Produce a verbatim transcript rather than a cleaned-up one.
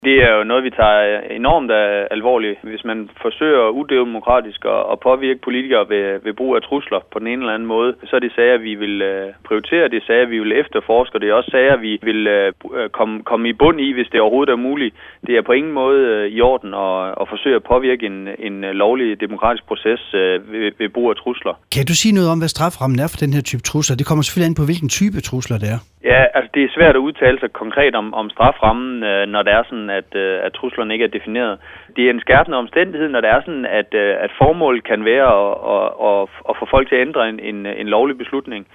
Det er jo noget, vi tager enormt alvorligt. Hvis man forsøger udemokratisk at påvirke politikere ved, ved brug af trusler på den ene eller anden måde, så er det sager, vi vil prioritere, det er sager, vi vil efterforske, og det er også sager, vi vil komme, komme i bund i, hvis det overhovedet er muligt. Det er på ingen måde i orden at, at forsøge at påvirke en, en lovlig demokratisk proces ved, ved brug af trusler. Kan du sige noget om, hvad straframmen er for den her type trusler? Det kommer selvfølgelig an på, hvilken type trusler det er. Ja, altså det er svært at udtale sig konkret om, om straframmen, når det er sådan, at, at truslerne ikke er defineret. Det er en skærpende omstændighed, når det er sådan, at, at formålet kan være at, at, at, at få folk til at ændre en, en, en lovlig beslutning.